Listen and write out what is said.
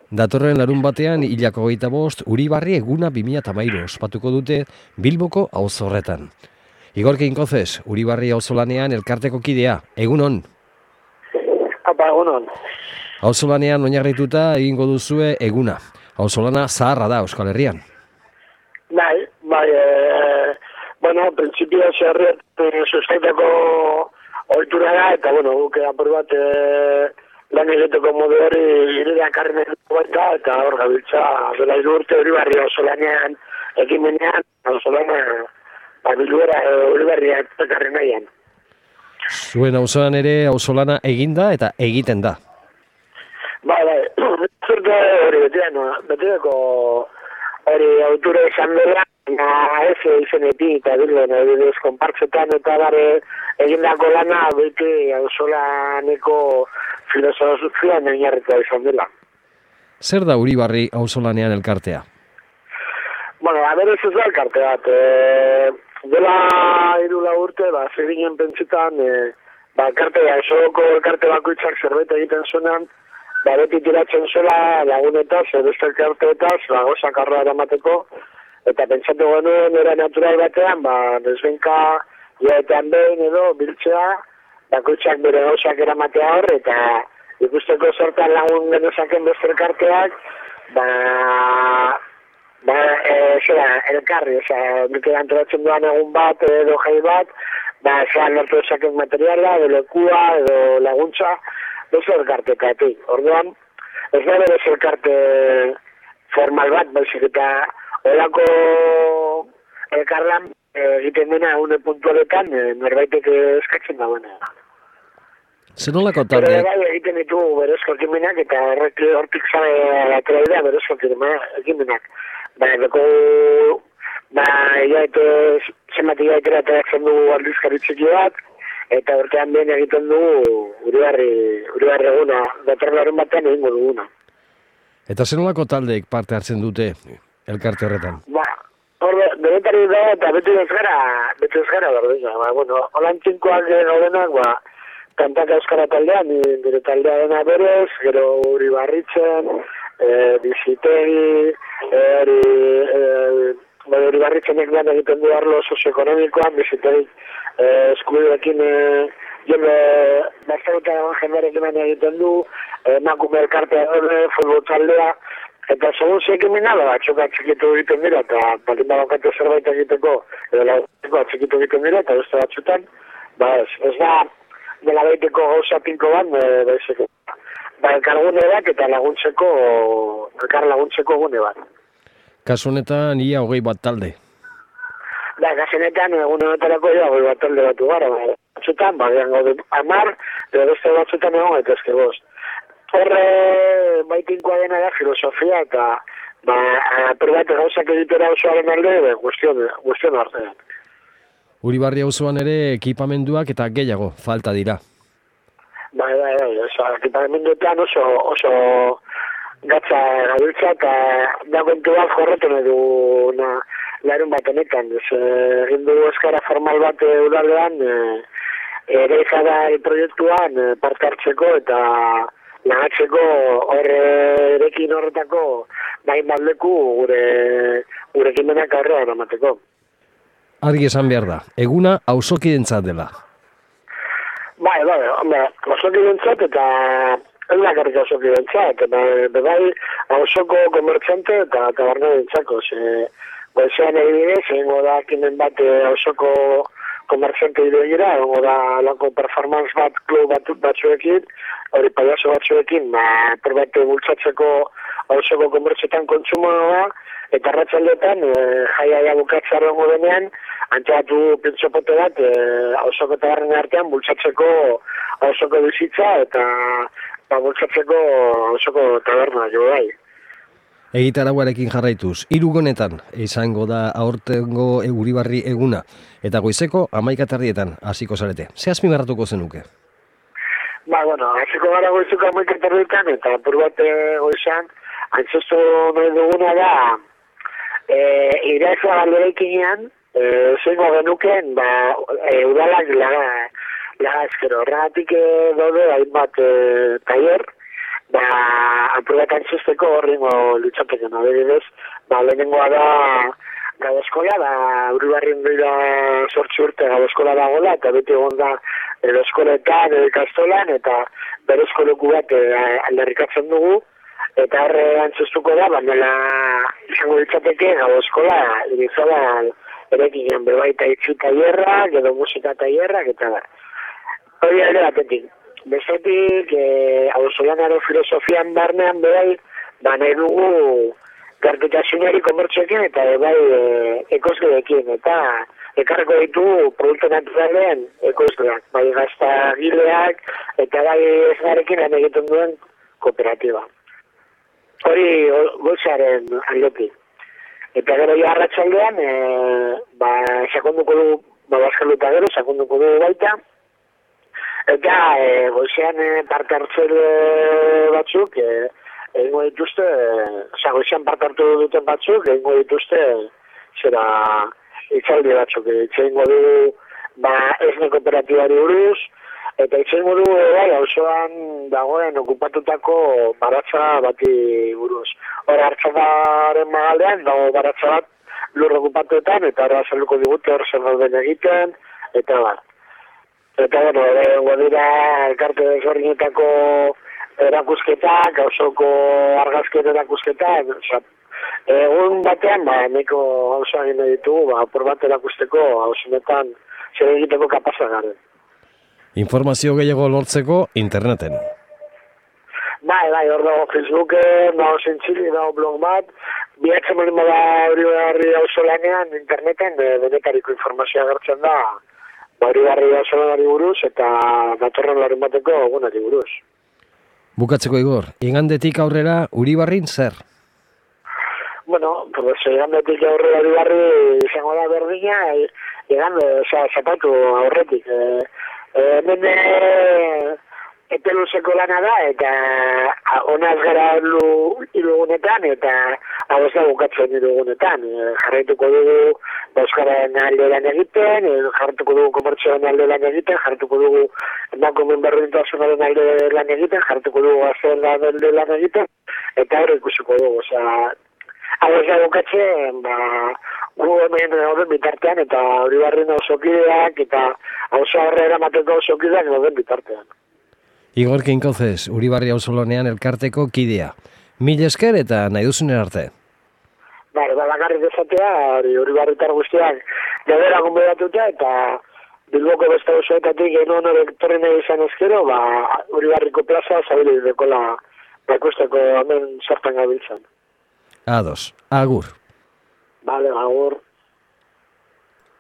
Datorren larun batean, hilako 25, Uribarri eguna 2013 ospatuko dute Bilboko auzorretan. Igor Kinkozes, Uribarri auzolanean elkarteko kidea, egunon? Apa, egunon. Auzolanean oinarrituta egingo duzue eguna. Auzolana zaharra da Euskal Herrian. Bai, bueno, principio zerriet sustateko ohitura da, eta, bueno, guk apur bat lan egiteko modu hori irira karren baita, eta hor gabiltza, dela 3 urte Uribarri auzolanean ekimenean, auzolana, Bilbora Uribarria ekarri nahian. Zuen auzoan ere auzolana eginda eta egiten da. Bai, zurte hori betireko hori autura izan dela, ez izenetik eta bilben, edidez, konpartzetan eta bare egindako lana beti auzolaneko filosofian oinarritua izan dela. Zer da Uribarri auzolanean elkartea? Bueno, berez ez da elkarte bat. Dela 3 urte, zeginen pentsetan, elkartea, esoko elkarte bakoitzak zerbait egiten zuenan, beti tiratzen zela lagunetaz, beste elkarteetaz, gauzak arroa eramateko, eta pentsatu genuen era natural batean, desbenka jaetean behin edo biltzea, bakoitzak bere gauzak eramatea hor, eta ikusteko zertan lagun genezaken beste elkarteak, elkarri, nik antolatzen duan egun bat edo jai bat, zelan lortu esaken materiala, edo lekua, edo laguntza, beste elkartekatik. Orduan, ez da berez elkarte formal bat, baizik eta olako elkarlan egiten dena une puntualetan, norbaitek eskatzen dagoena. Zer nolako taldeak? Bai, egiten ditu berezko ekimenak, eta hortik zabe atera idea berezko ekimenak. Zenbat iaitera ateratzen dugu aldizkaritziki bat, eta urtean behin egiten dugu Uribarri eguna, datorren larun batean egingo duguna. Eta zer nolako taldeek parte hartzen dute elkarte horretan? Denetari da, eta beti ez gara berdina. Holan txinkoak gaudenak, kantak euskara taldean, nire taldea dena berez, gero Uribarritzen, bizitegi, Uribarritzenek lan egiten du arlo sozioekonomikoan, bizitegi eskubideekin jende bazteruta egon jendearekin lan egiten du, emakume elkartea dure, futbol taldea, eta segun zekimena batzuk atxikitu egiten dira, eta baldin badakate zerbait egiteko, edo laguntzeko atxikitu egiten dira, eta beste batzutan, ez da dela baiteko gauza pinko bat, baizeko. Elkargune bat eta elkar laguntzeko gune bat. Kasu honetan, ia 20 bat talde. Kasu honetan, egun honetarako ia 20 bat talde batu gara. Batzutan, gaude 10, edo beste batzutan egon gaitezke 5. Horre, baitinkoa dena da filosofia, eta perbate gauzak egitera osoaren alde, guztion artean. Uribarri auzoan ere ekipamenduak eta gehiago falta dira. Ekipamenduetan oso gatza gabiltza, eta dagoentu bat jorretu nahi du larun bat honetan. Egin du eskara formal bat udalean, ere izada proiektuan parte hartzeko eta lagatzeko erekin horretako nahin bat leku gure ekimenak aurrera eramateko. Argi esan behar da, eguna auzokidentzat dela. Auzokidentzat eta ez bakarrik auzokidentzat, bai auzoko komertziante eta tabernarentzako. Goizean egidez, egingo da ekimen bat auzoko komertziante idegira, egingo da lako performance bat klub batzuekin, hori paiazo batzuekin, perbate bultzatzeko auzoko komertzietan kontsumoa, eta arratsaldetan jaia bukatzea egongo denean, antolatu pentsopote bat auzoko tabernen artean bultzatzeko auzoko bizitza eta bultzatzeko auzoko taberna jo bai. Egitarauarekin jarraituz, 3 gunetan izango da aurtengo Uribarri eguna, eta goizeko 11:00 hasiko zarete. Ze azpimarratuko zenuke? Hasiko gara goizuko 11:00 eta apur bat goizan, antzostu nahi duguna da, iraizua galdereikinean, zengo genuken, udalak laga ezkero. Horregatik daude hainbat tailer, apurretan txisteko horrengo litzateken adibidez, lehenengoa da gau eskola, Uribarrin dira 8 urte gau eskola dagoela, eta beti egon da eskoletan, ikastolan, eta bere eskoleku bat aldarrikatzen dugu, eta horre antzustuko da, baina izango litzateke gau eskola, irizabal erekinen berbaita itxu tailerrak, edo musika tailerrak, eta da. Hori alde batetik. Bestetik, auzolanaren filosofian barnean berai, nahi dugu gertutasunari komertxoekin eta ekoizleekin, eta ekarriko ditugu produktu naturalen ekoizleak, bai gaztagileak eta bai esnarekin lan egiten duen kooperatiba. Hori goizaren aldetik. Eta gero arratsaldean, sakonduko dugu, bazkaluta gero, sakonduko dugu baita, eta goizean parte hartzaile batzuk, egingo dituzte, goizean parte hartu duten batzuk, egingo dituzte, itzaldi batzuk, itxegingo dugu, esne kooperatibari buruz, eta itxegingo dugu, auzoan dagoen okupatutako baratza bati buruz. Hor hartzadaren magaldean, dago baratza bat lur okupatuetan, eta hor azaluko digute hor zer dauden egiten, eta bat. Eta, dira elkarte desberdinetako erakusketak, auzoko argazkien erakusketak, egun batean, neko auzoa egin ditugu, por bat erakusteko auzonetan zer egiteko kapazak garen. Informazio gehiago lortzeko interneten. Bai, hor dago Facebooken, dago zentzili, dago blog bat, bihatzen molin bada Uribarri auzolanean interneten, denetariko informazioa gertzen da, Uribarri auzolanari buruz eta datorren larun bateko egunari buruz. Bukatzeko Igor, igandetik aurrera Uribarrin zer? Bueno, igandetik aurrera Uribarri izango da berdina, zapatu aurretik. Hemen epeluzeko lana da, eta honaz gara irugunetan, eta hau ez da bukatzen irugunetan. Jarraituko dugu euskaren alde lan egiten, jarraituko dugu komertzioaren alde lan egiten, jarraituko dugu emakumeen berdintasunaren alde lan egiten, jarraituko dugu gazteen alde lan egiten, eta hori ikusiko dugu. Hau ez da bukatzen, gu hemen gauden bitartean, eta Uribarrin auzokideak, eta auzo horrera mateko auzokideak gauden bitartean. Igor Kinkozes, Uribarri auzolanean elkarteko kidea. Mil esker eta nahi duzunen arte. Bakarrik ezatea, Uribarritar guztiak gadera gonbidatuta, eta Bilboko beste auzoetatik egin honorek torri nahi izan ezkero, Uribarriko plaza zabili dekola ikusteko hemen zertan gabiltzan. Ados, agur. Agur.